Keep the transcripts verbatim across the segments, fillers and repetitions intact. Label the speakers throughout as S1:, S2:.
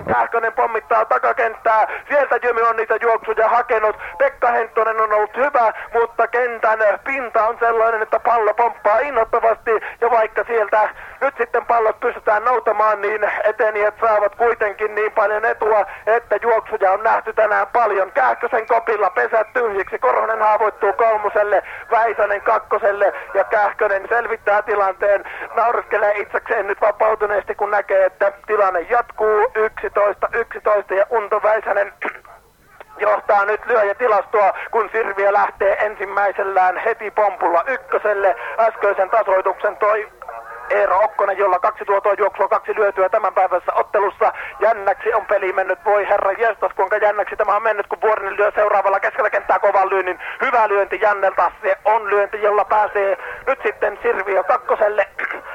S1: Kähkönen pommittaa takakenttää. Sieltä Jymy on niitä juoksuja hakenut. Pekka Henttonen on ollut hyvä, mutta kentän pinta on sellainen, että pallo pomppaa innoittavasti. Ja vaikka sieltä nyt sitten pallot pystytään noutamaan, niin etenijät saavat kuitenkin niin paljon etua, että juoksuja on nähty tänään paljon. Kähkösen kopilla pesät tyhjiksi. Korhonen haavoittuu kolmoselle, Väisänen kakkoselle ja Kähkönen selvittää tilanteen. Naureskelee itsekseen nyt vapautuneesti, kun näkee, että tilanne jatkuu yksitoista yksitoista ja Unto Väisänen johtaa nyt lyöjätilastoa, kun Sirviö lähtee ensimmäisellään heti pompulla ykköselle. Äskeisen tasoituksen toi Eero Okkonen, jolla kaksi tuotoa juoksua, kaksi lyötyä tämän päivässä ottelussa. Jännäksi on peli mennyt, voi herra jestas, kuinka jännäksi tämä on mennyt, kun Vuorinen lyö seuraavalla keskellä kenttää kovan lyönnin. Hyvä lyönti Jannelta, se on lyönti, jolla pääsee nyt sitten Sirviö kakkoselle.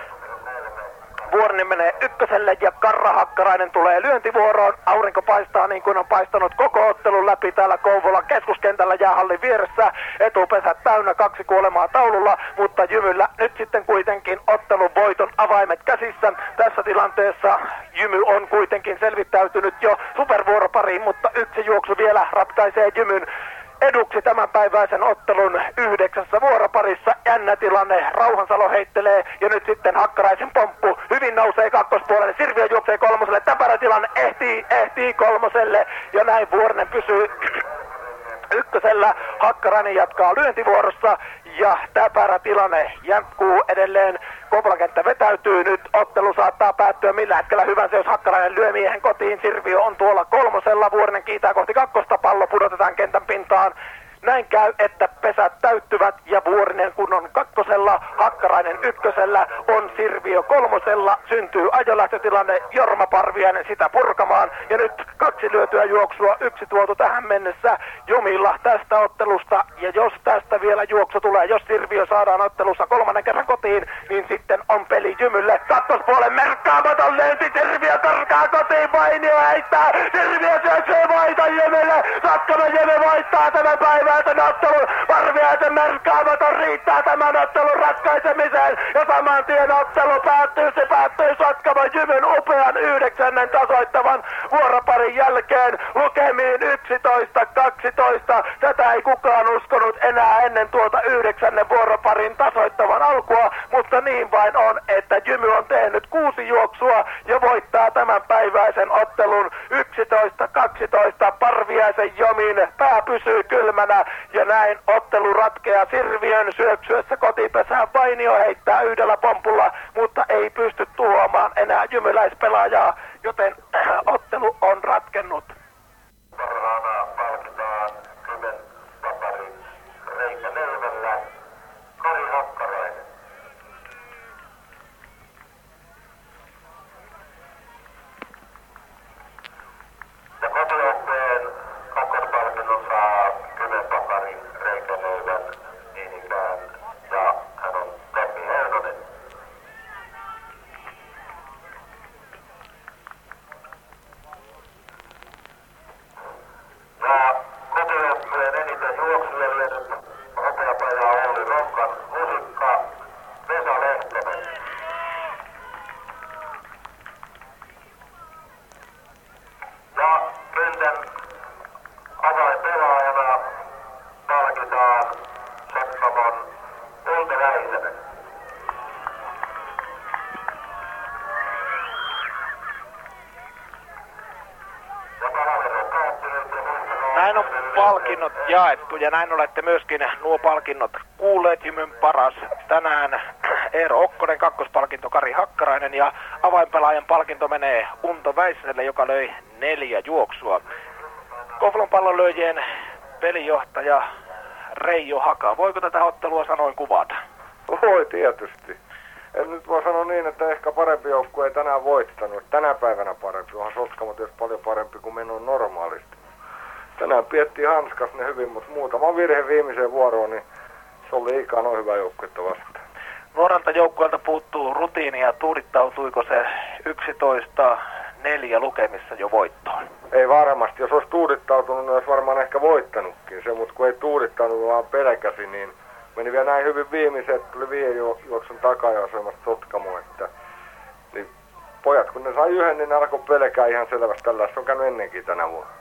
S1: Vuorinen menee ykköselle ja Karra Hakkarainen tulee lyöntivuoroon. Aurinko paistaa niin kuin on paistanut koko ottelun läpi täällä Kouvolan keskuskentällä jäähallin vieressä. Etupesät täynnä, kaksi kuolemaa taululla, mutta Jymyllä nyt sitten kuitenkin ottelun voiton avaimet käsissä. Tässä tilanteessa Jymy on kuitenkin selvittäytynyt jo supervuoropariin, mutta yksi juoksu vielä ratkaisee Jymyn eduksi tämänpäiväisen ottelun yhdeksässä vuoroparissa. Jännä tilanne, Rauhansalo heittelee ja nyt sitten Hakkaraisen pomppu hyvin nousee kakkospuolelle. Sirviö juoksee kolmoselle, täpärä tilanne, ehtii, ehtii kolmoselle ja näin Vuorinen pysyy ykkösellä. Hakkarainen jatkaa lyöntivuorossa ja täpärä tilanne jatkuu edelleen. Kouvolan kenttä vetäytyy nyt, ottelu saattaa päättyä millä hetkellä hyvänsä, jos Hakkarainen lyö miehen kotiin. Sirviö on tuolla kolmosella, Vuorinen kiitää kohti kakkosta, pallo pudotetaan kentän pintaan. Näin käy, että pesät täyttyvät ja Vuorinen kun on kakkosella, Hakkarainen ykkösellä, on Sirviö kolmosella, syntyy ajolähtötilanne, Jorma Parviainen sitä purkamaan ja nyt kaksi lyötyä juoksua, yksi tuotu tähän mennessä Jumilla tästä ottelusta ja jos tästä vielä juoksu tulee, jos Sirviö saadaan ottelussa kolmannen kerran kotiin, niin sitten on peli Jymylle. Kakkospuolen merkkaamaton lenti, Sirviö karkaa kotiin, Vainio heittää, Sirviö syöksee voiton Jymylle, Satkaman Jymy voittaa tämän päivän ottelun, Parviaisen merkkaamaton riittää tämän ottelun ratkaisemiseen ja saman tien ottelu päättyy, se päättyy Sotkamon Jymyn upean yhdeksännen tasoittavan vuoroparin jälkeen lukemiin yksitoista kaksitoista. Tätä ei kukaan uskonut enää ennen tuota yhdeksännen vuoroparin tasoittavan alkua, mutta niin vain on, että Jymy on tehnyt kuusi juoksua ja voittaa tämän päiväisen ottelun yksitoista kaksitoista. Parviaisen Jomin pää pysyy kylmänä ja näin ottelu ratkeaa Sirviön syöksyessä kotipesään. Vainio heittää yhdellä pompulla, mutta ei pysty tuhoamaan enää jymyläispelaajaa, joten ottelu on ratkennut.
S2: Parhaana palkitaan Kymen Papari Reikä Neuvellä Kari Hakkarainen. Ja kotijoukkueen kakkospalkinnon saa Kymen Papari Reikä Neuvän niin ikään ja hän on Tommi Heinonen. Ja kotijoukkueen eniten juoksuja vienyt hopeapaja Olli Ronkan lusikka Vesa Lehtonen. Ja kentän avainpelaajana palkitaan Sotkamon Ulta Väisänen. Ja palaveri on päättynyt ja muista
S1: Näin on palkinnot jaettu ja näin olette myöskin nuo palkinnot kuulleet. Jymyn paras tänään Eero Okkonen, kakkospalkinto Kari Hakkarainen ja avainpelaajan palkinto menee Unto Väisänelle, joka löi neljä juoksua. Kouvolan pallonlyöjien pelijohtaja Reijo Haka, voiko tätä ottelua sanoin kuvata?
S3: Voi tietysti. En nyt voi sanoa niin, että ehkä parempi joukkue ei tänään voittanut. Tänä päivänä parempi. Onhan Sotkamo tietysti paljon parempi kuin mennään normaalisti. Tänään piettiin hanskas ne hyvin, mutta muutama virhe viimeiseen vuoroon, niin se oli liikaa noin hyvä joukkuetta vastaan.
S1: Nuoralta joukkueelta puuttuu rutiini ja tuudittautuiko se yksitoista neljä lukemissa jo voittoon?
S3: Ei varmasti. Jos olisi tuudittautunut, niin olisi varmaan ehkä voittanutkin se, mutta kun ei tuudittanut vaan pelkäsi, niin meni vielä näin hyvin viimeiset, tuli viiden juoksun takajasemasta Sotkamo, että niin pojat kun ne sai yhden, niin ne alkoi pelkää ihan selvästi. Tällaista on käynyt ennenkin tänä vuonna.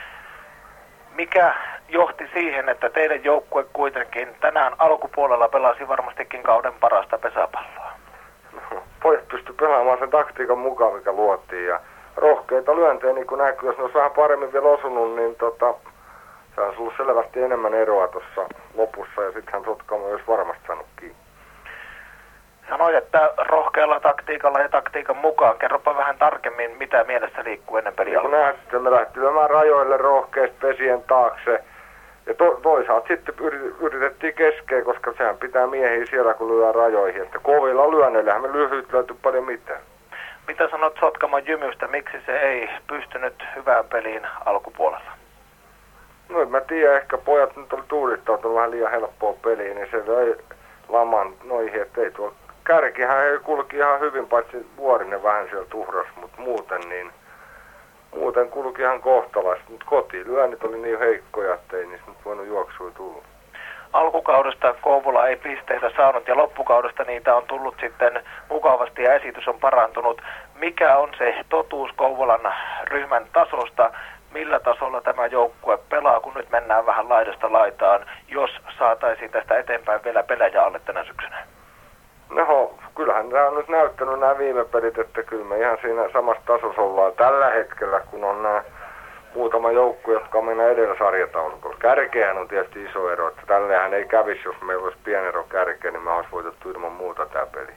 S1: Mikä johti siihen, että teidän joukkue kuitenkin tänään alkupuolella pelasi varmastikin kauden parasta pesäpalloa?
S3: No, pojat pysty pelaamaan sen taktiikan mukaan, mikä luotiin. Ja rohkeita lyöntejä, niin kuin näkyy, jos ne olisi vähän paremmin vielä osunut, niin tota, se olisi ollut selvästi enemmän eroa tuossa lopussa. Ja sittenhän Sotkamo olisi varmasti saanut kiinni.
S1: Sanoit, että rohkealla taktiikalla ja taktiikan mukaan. Kerropa vähän tarkemmin, mitä mielessä liikkuu ennen peliä.
S3: Niin kun nähtiin, me lähti lyömään rajoille rohkeasti pesien taakse. Ja to, toisaalta sitten yritettiin keskeen, koska sehän pitää miehiä siellä, kun lyödään rajoihin. Että kovilla lyönneillähän me lyhyt löytyy paljon mitään.
S1: Mitä sanot Sotkamon jymystä, miksi se ei pystynyt hyvään peliin alkupuolella?
S3: No en mä tiedä, ehkä pojat nyt oli tuudittautunut vähän liian helppoa peliin, niin se löi laman noihin, että ei tuo kärkihän ei kulki ihan hyvin, paitsi Vuorinen vähän siellä tuhras, mutta muuten niin, muuten kulki ihan kohtalaisesti, mutta kotilyönnit oli niin heikkoja, ettei niistä nyt voinut juoksua tulla.
S1: Alkukaudesta Kouvola ei pisteitä saanut ja loppukaudesta niitä on tullut sitten mukavasti ja esitys on parantunut. Mikä on se totuus Kouvolan ryhmän tasosta? Millä tasolla tämä joukkue pelaa, kun nyt mennään vähän laidasta laitaan, jos saataisiin tästä eteenpäin vielä pelejä alle tänä syksynä?
S3: No, kyllähän tämä on nyt näyttänyt nämä viime pelit, että kyllä me ihan siinä samassa tasossa ollaan tällä hetkellä, kun on nämä muutama joukku, jotka on mennä edellä sarjataulukolla. Kärkehän on tietysti iso ero, että tällehän ei kävisi, jos meillä olisi pieni ero kärkeä, niin me olisi voitettu ilman muuta tämä peli.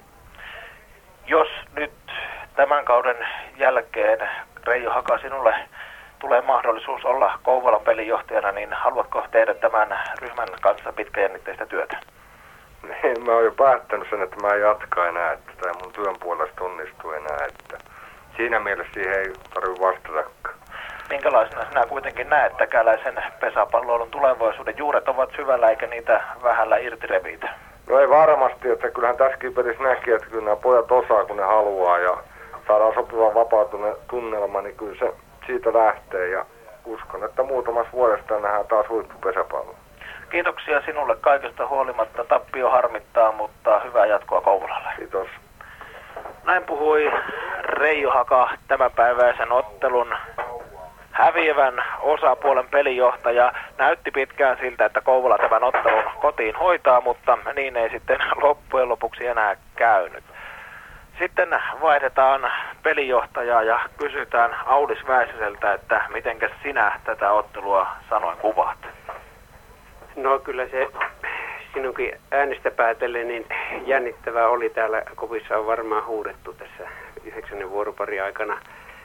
S1: Jos nyt tämän kauden jälkeen, Reijo Haka, sinulle tulee mahdollisuus olla Kouvolan pelinjohtajana, niin haluatko tehdä tämän ryhmän kanssa pitkäjännitteistä työtä?
S3: Niin, mä oon jo päättänyt sen, että mä en jatka enää, että tämä mun työn puolesta onnistuu enää, että siinä mielessä siihen ei tarvitse vastatakaan.
S1: Minkälaisena sinä kuitenkin näet täkäläisen pesäpalloilun tulevaisuuden? Juuret ovat syvällä eikä niitä vähällä irti revitä.
S3: No ei varmasti, että kyllähän tässäkin pelissä näki, että kyllä nämä pojat osaa kun ne haluaa ja saadaan sopivan vapautuneen tunnelma, niin kyllä se siitä lähtee ja uskon, että muutamassa vuodesta nähdään taas huippupesäpallo.
S1: Kiitoksia sinulle kaikesta huolimatta. Tappio harmittaa, mutta hyvää jatkoa Kouvolalle.
S3: Kiitos.
S1: Näin puhui Reijo Haka tämänpäiväisen ottelun häviävän osapuolen pelijohtaja. Näytti pitkään siltä, että Kouvola tämän ottelun kotiin hoitaa, mutta niin ei sitten loppujen lopuksi enää käynyt. Sitten vaihdetaan pelijohtajaa ja kysytään Aulis Väisäseltä, että mitenkäs sinä tätä ottelua sanoin kuvaat?
S4: No kyllä se sinunkin äänestä päätellen niin jännittävää oli. Täällä kovissa on varmaan huudettu tässä yhdeksännen vuoropari aikana.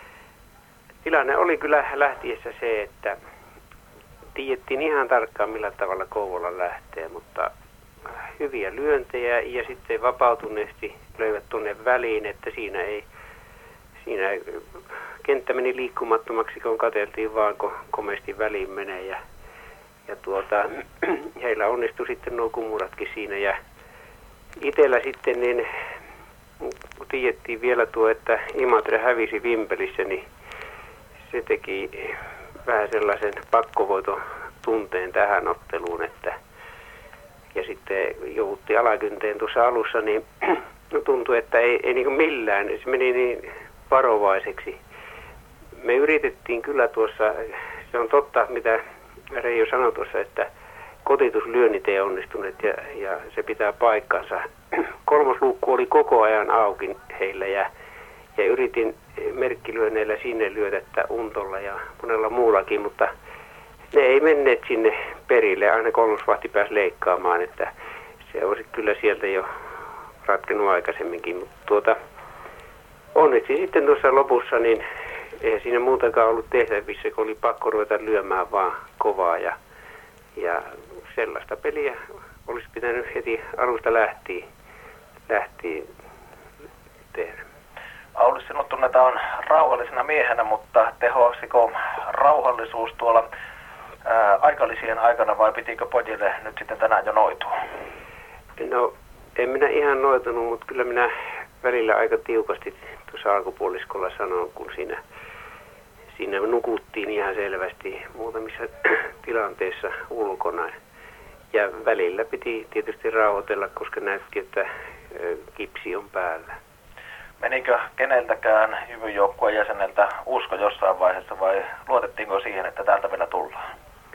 S4: Tilanne oli kyllä lähtiessä se, että tiedettiin ihan tarkkaan millä tavalla Kouvola lähtee, mutta hyviä lyöntejä ja sitten vapautuneesti löivät tuonne väliin, että siinä ei, siinä ei, kenttä meni liikkumattomaksi, kun katseltiin vaan, kun komeasti väliin menee ja Ja tuota, heillä onnistui sitten nuo kumuratkin siinä ja itsellä sitten niin, kun tiedettiin vielä tuo, että Imatra hävisi Vimpelissä, niin se teki vähän sellaisen pakkovoiton tunteen tähän otteluun, että ja sitten joutti alakynteen tuossa alussa, niin tuntui, että ei, ei niin kuin millään, se meni niin varovaiseksi. Me yritettiin kyllä tuossa, se on totta, mitä Reijo sanoi tuossa, että kotituslyönnit ei onnistuneet ja, ja se pitää paikkansa. Kolmosluukku oli koko ajan auki heillä ja, ja yritin merkkilyönneillä sinne lyödä untolla ja monella muullakin, mutta ne ei menneet sinne perille. Aina kolmosvahti pääsi leikkaamaan, että se olisi kyllä sieltä jo ratkennut aikaisemminkin. Mutta tuota, onneksi sitten tuossa lopussa niin eihän siinä muutakaan ollut tehtävissä, kun oli pakko ruveta lyömään vaan kovaa ja, ja sellaista peliä olisi pitänyt heti alusta lähtien, lähtien tehdä.
S1: Aulis, sinut tunnetaan rauhallisena miehenä, mutta tehoasiko rauhallisuus tuolla ää, aikalisien aikana vai pitikö pojille nyt sitten tänään jo noitua?
S4: No en minä ihan noitunut, mutta kyllä minä välillä aika tiukasti tuossa alkupuoliskolla sanon, kun siinä Siinä nukuttiin ihan selvästi muutamissa tilanteissa ulkona. Ja välillä piti tietysti rauhoitella, koska näytti, että kipsi on päällä.
S1: Menikö keneltäkään Jyvyn joukkueen jäseneltä usko jossain vaiheessa vai luotettiinko siihen, että täältä vielä tullaan?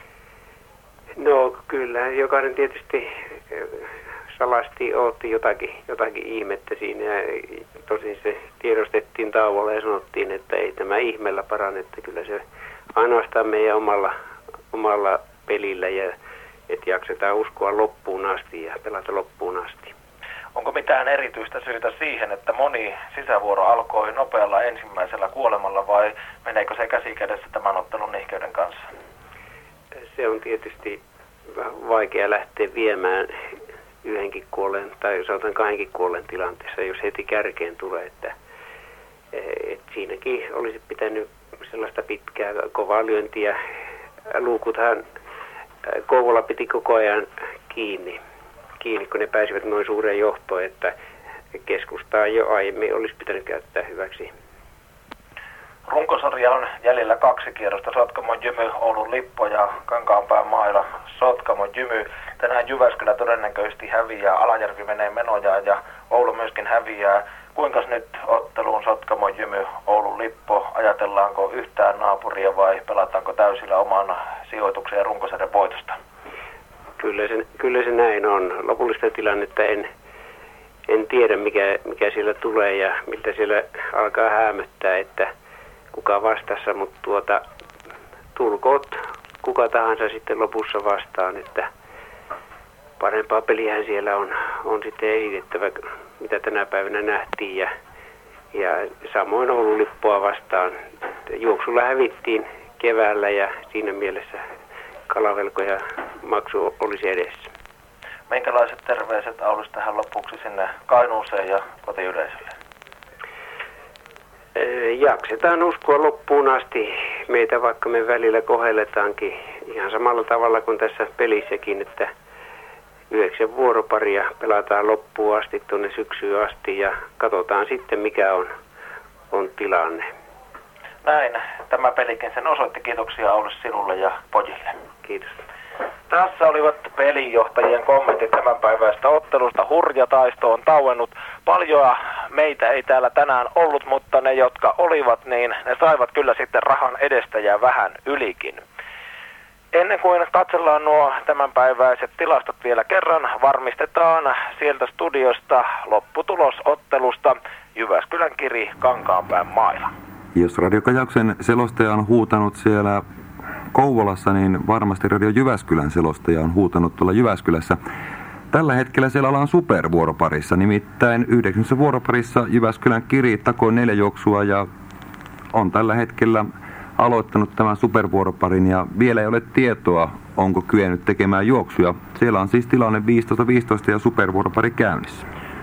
S4: No kyllä, jokainen tietysti salasti otti jotakin, jotakin ihmettä siinä ja tosin se tiedostettiin tauolla ja sanottiin, että ei tämä ihmeellä parane, että kyllä se ainoastaan meidän omalla, omalla pelillä ja että jaksetaan uskoa loppuun asti ja pelata loppuun asti.
S1: Onko mitään erityistä syytä siihen, että moni sisävuoro alkoi nopealla ensimmäisellä kuolemalla vai meneekö se käsi kädessä tämän ottelun nihkeyden kanssa?
S4: Se on tietysti vaikea lähteä viemään yhdenkin kuolleen tai sanotaan kahdenkin kuolleen tilanteessa, jos heti kärkeen tulee, että et siinäkin olisi pitänyt sellaista pitkää kovaa lyöntiä. Luukuthan Kouvola piti koko ajan kiinni, kiinni, kun ne pääsivät noin suureen johtoon, että keskustaa jo aiemmin olisi pitänyt käyttää hyväksi.
S1: Runkosarja on jäljellä kaksi kierrosta, Sotkamon Jymy, Oulun Lippo ja Kankaanpään Maila, Sotkamon Jymy. Tänään Jyväskylä todennäköisesti häviää, Alajärvi menee menojaan ja Oulu myöskin häviää. Kuinka nyt otteluun Sotkamon Jymy, Oulun Lippo, ajatellaanko yhtään naapuria vai pelataanko täysillä oman sijoituksen ja runkosarjan voitosta?
S4: Kyllä se, kyllä se näin on. Lopullista tilannetta en, en tiedä mikä, mikä siellä tulee ja miltä siellä alkaa häämöttää, että kuka vastassa, mutta tuota, tulkoot kuka tahansa sitten lopussa vastaan, että parempaa pelihän siellä on, on sitten esitettävä, mitä tänä päivänä nähtiin ja, ja samoin Oulun Lippoa vastaan. Juoksulla hävittiin keväällä ja siinä mielessä kalavelko ja maksu olisi edessä.
S1: Minkälaiset terveiset Aulus tähän lopuksi sinne Kainuuseen ja kotiyleisölle?
S4: Jaksetaan uskoa loppuun asti meitä, vaikka me välillä kohelletaankin ihan samalla tavalla kuin tässä pelissäkin, että yhdeksän vuoroparia pelataan loppuun asti tuonne syksyyn asti ja katsotaan sitten mikä on, on tilanne.
S1: Näin, tämä pelikin sen osoitti. Kiitoksia Aulus sinulle ja pojille.
S4: Kiitos.
S1: Tässä olivat pelinjohtajien kommentit tämänpäiväisestä ottelusta. Hurja taisto on tauennut. Paljoa meitä ei täällä tänään ollut, mutta ne, jotka olivat, niin ne saivat kyllä sitten rahan edestä ja vähän ylikin. Ennen kuin katsellaan nuo tämänpäiväiset tilastot vielä kerran, varmistetaan sieltä studiosta lopputulos ottelusta Jyväskylän Kiri, Kankaanpään Maila.
S5: Jos Radio Kajaksen selostaja on huutanut siellä Kouvolassa, niin varmasti Radio Jyväskylän selostaja on huutanut tuolla Jyväskylässä. Tällä hetkellä siellä ollaan supervuoroparissa, nimittäin yhdeksännessä vuoroparissa Jyväskylän Kiri takoi neljä juoksua ja on tällä hetkellä aloittanut tämän supervuoroparin ja vielä ei ole tietoa, onko kyennyt tekemään juoksuja. Siellä on siis tilanne viisitoista viisitoista ja supervuoropari käynnissä.